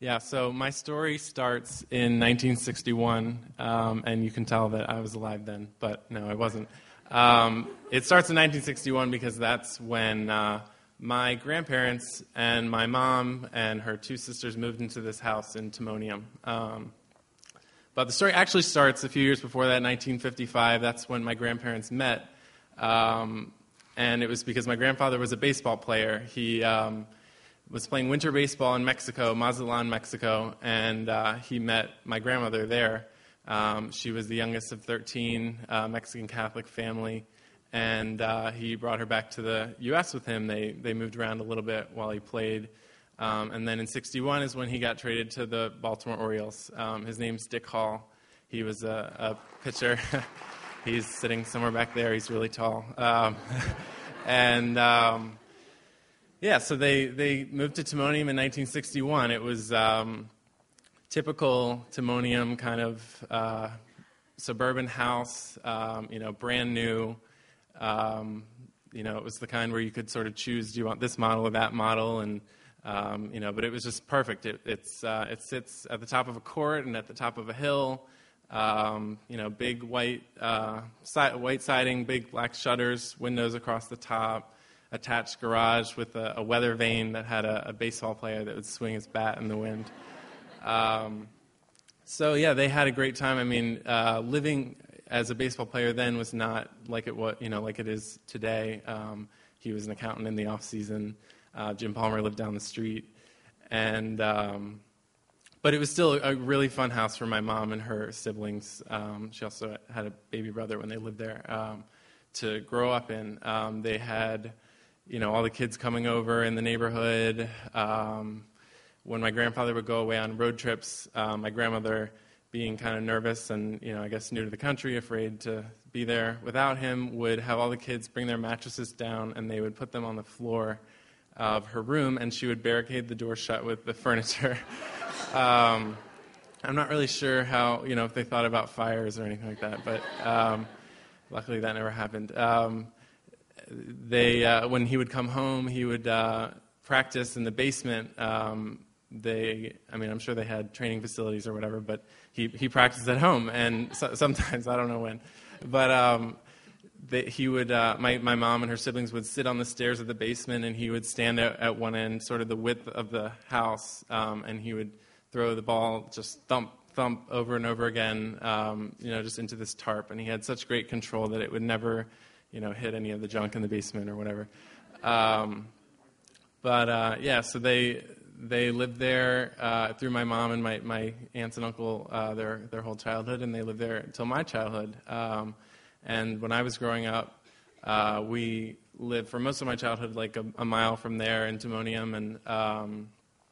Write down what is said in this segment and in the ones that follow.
Yeah, so my story starts in 1961, and you can tell that I was alive then, but no, I wasn't. It starts in 1961 because that's when my grandparents and my mom and her two sisters moved into this house in Timonium. But the story actually starts a few years before that, 1955. That's when my grandparents met, and it was because my grandfather was a baseball player. He was playing winter baseball in Mexico, Mazatlan, Mexico, and he met my grandmother there. She was the youngest of 13, Mexican Catholic family, and he brought her back to the U.S. with him. They moved around a little bit while he played, and then in '61 is when he got traded to the Baltimore Orioles. His name's Dick Hall. He was a pitcher. He's sitting somewhere back there. He's really tall. Yeah, so they moved to Timonium in 1961. It was typical Timonium kind of suburban house, brand new. It was the kind where you could sort of choose, do you want this model or that model? And, but it was just perfect. It sits at the top of a court and at the top of a hill. Big white siding, big black shutters, windows across the top. Attached garage with a weather vane that had a baseball player that would swing his bat in the wind. They had a great time. I mean, living as a baseball player then was not like it is today. He was an accountant in the off season. Jim Palmer lived down the street, but it was still a really fun house for my mom and her siblings. She also had a baby brother when they lived there to grow up in. They had all the kids coming over in the neighborhood. When my grandfather would go away on road trips, my grandmother, being kind of nervous and, I guess new to the country, afraid to be there without him, would have all the kids bring their mattresses down and they would put them on the floor of her room, and she would barricade the door shut with the furniture. I'm not really sure how, if they thought about fires or anything like that, but luckily that never happened. When he would come home, he would practice in the basement. I'm sure they had training facilities or whatever, but he practiced at home, and sometimes, I don't know when, but he would, my mom and her siblings would sit on the stairs of the basement, and he would stand at one end, sort of the width of the house, and he would throw the ball, just thump over and over again, just into this tarp, and he had such great control that it would never hit any of the junk in the basement or whatever. So they lived there through my mom and my aunts and uncle their whole childhood, and they lived there until my childhood. And when I was growing up, we lived for most of my childhood like a mile from there in Timonium, and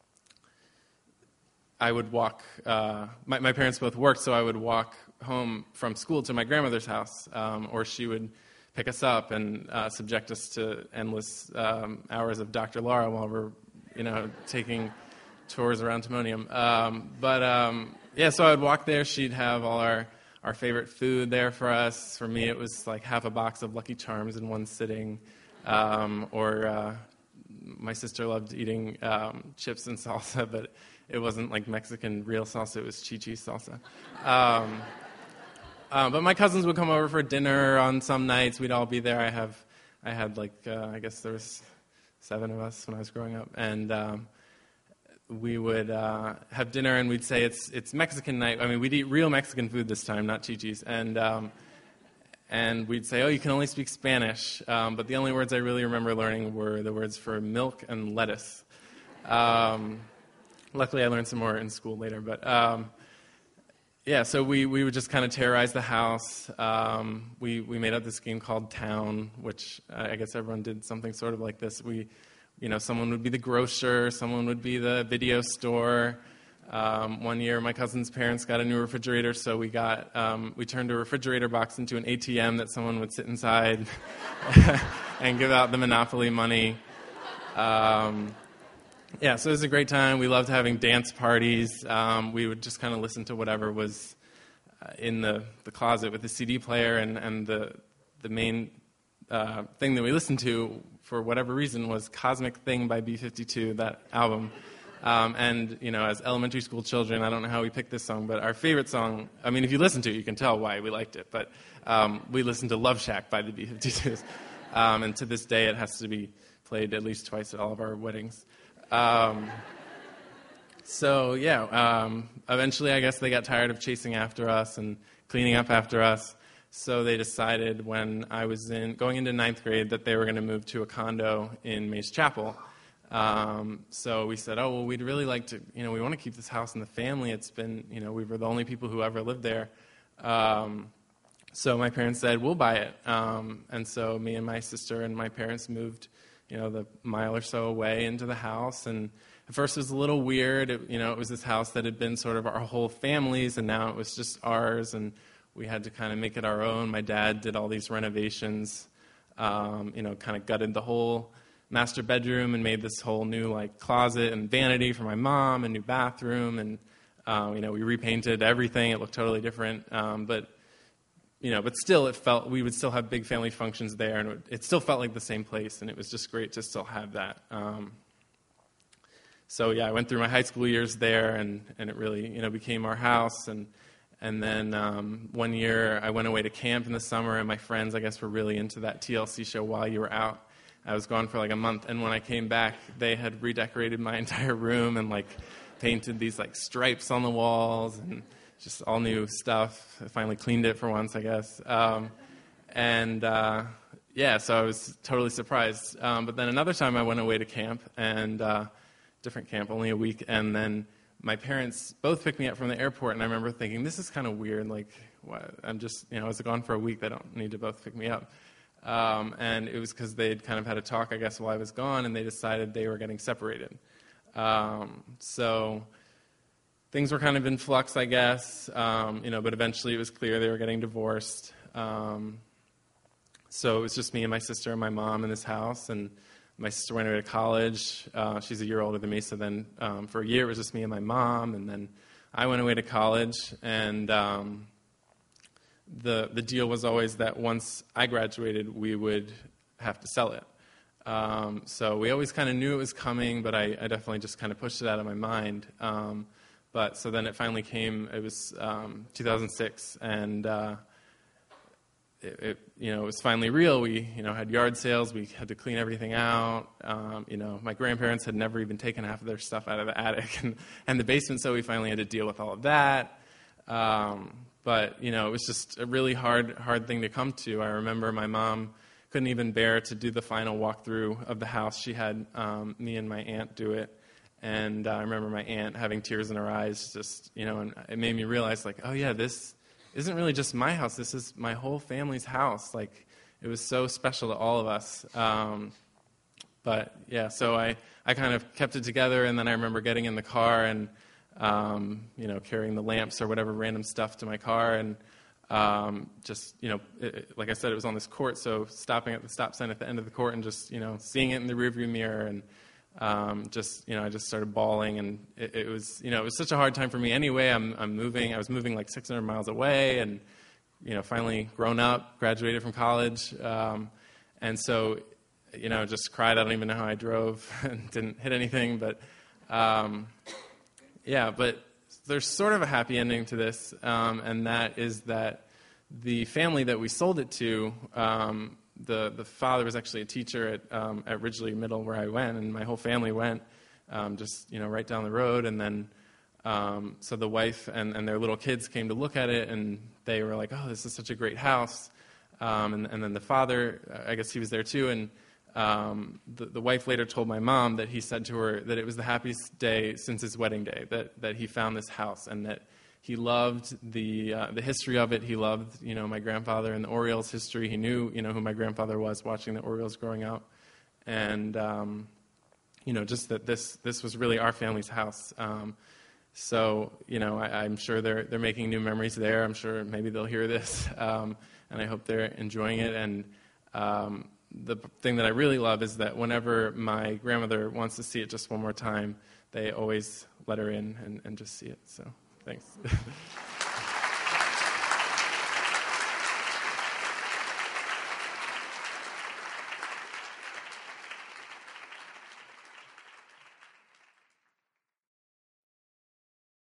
I would walk. My parents both worked, so I would walk home from school to my grandmother's house, or she would pick us up and subject us to endless hours of Dr. Laura while we're, taking tours around Timonium. So I would walk there. She'd have all our favorite food there for us. For me, it was like half a box of Lucky Charms in one sitting, or my sister loved eating chips and salsa, but it wasn't like Mexican real salsa. It was Chi-Chi salsa. But my cousins would come over for dinner on some nights. We'd all be there. I had I guess there was 7 of us when I was growing up, and we would have dinner, and we'd say it's Mexican night. I mean, we'd eat real Mexican food this time, not Chi-Chi's, and we'd say, oh, you can only speak Spanish, but the only words I really remember learning were the words for milk and lettuce. Luckily, I learned some more in school later, but. So we would just kind of terrorize the house. We made up this game called Town, which I guess everyone did something sort of like this. Someone would be the grocer, someone would be the video store. One year, my cousin's parents got a new refrigerator, so we turned a refrigerator box into an ATM that someone would sit inside and give out the Monopoly money. So it was a great time. We loved having dance parties. We would just kind of listen to whatever was in the closet with the CD player, and the main thing that we listened to, for whatever reason, was Cosmic Thing by B-52, that album. And, as elementary school children, I don't know how we picked this song, but our favorite song, I mean, if you listen to it, you can tell why we liked it. But we listened to Love Shack by the B-52s. And to this day, it has to be played at least twice at all of our weddings. Eventually, I guess they got tired of chasing after us and cleaning up after us. So they decided when I was going into ninth grade that they were going to move to a condo in Mays Chapel. So we said, we'd really like to, we want to keep this house in the family. It's been, we were the only people who ever lived there. So my parents said, we'll buy it. And so me and my sister and my parents moved, the mile or so away into the house. And at first it was a little weird. It was this house that had been sort of our whole family's, and now it was just ours. And we had to kind of make it our own. My dad did all these renovations, kind of gutted the whole master bedroom and made this whole new closet and vanity for my mom, a new bathroom, and we repainted everything. It looked totally different, but still we would still have big family functions there, and it still felt like the same place, and it was just great to still have that. I went through my high school years there, and it really became our house. And then one year I went away to camp in the summer, and my friends, I guess, were really into that TLC show While You Were Out. I was gone for a month, and when I came back, they had redecorated my entire room and painted these stripes on the walls and just all new stuff. I finally cleaned it for once, I guess. So I was totally surprised. But then another time I went away to camp, and different camp, only a week, and then my parents both picked me up from the airport, and I remember thinking, this is kind of weird. I'm just, I was gone for a week. They don't need to both pick me up. And it was because they'd kind of had a talk, I guess, while I was gone, and they decided they were getting separated. So things were kind of in flux, I guess, but eventually it was clear they were getting divorced. So it was just me and my sister and my mom in this house, and my sister went away to college. She's a year older than me, so then for a year it was just me and my mom, and then I went away to college, and the deal was always that once I graduated, we would have to sell it. So we always kind of knew it was coming, but I definitely just kind of pushed it out of my mind. But so then it finally came. It was 2006, and it was finally real. We had yard sales. We had to clean everything out. My grandparents had never even taken half of their stuff out of the attic and the basement, so we finally had to deal with all of that. But it was just a really hard thing to come to. I remember my mom couldn't even bear to do the final walkthrough of the house. She had me and my aunt do it. And I remember my aunt having tears in her eyes, just, and it made me realize, this isn't really just my house. This is my whole family's house. It was so special to all of us. So I kind of kept it together, and then I remember getting in the car and, carrying the lamps or whatever random stuff to my car, and like I said, it was on this court, so stopping at the stop sign at the end of the court and just, seeing it in the rearview mirror, and I just started bawling, and it was such a hard time for me anyway. I was moving 600 miles away, and, finally grown up, graduated from college, and so, just cried. I don't even know how I drove and didn't hit anything, but, but there's sort of a happy ending to this, and that is that the family that we sold it to, the father was actually a teacher at Ridgely Middle where I went, and my whole family went, right down the road. And then, so the wife and their little kids came to look at it, and they were like, "Oh, this is such a great house." And then the father, I guess he was there too, and the wife later told my mom that he said to her that it was the happiest day since his wedding day, that he found this house, and that he loved the history of it. He loved, my grandfather and the Orioles history. He knew, who my grandfather was, watching the Orioles growing up. And, just that this was really our family's house. I'm sure they're making new memories there. I'm sure maybe they'll hear this. And I hope they're enjoying it. And the thing that I really love is that whenever my grandmother wants to see it just one more time, they always let her in and just see it. So thanks.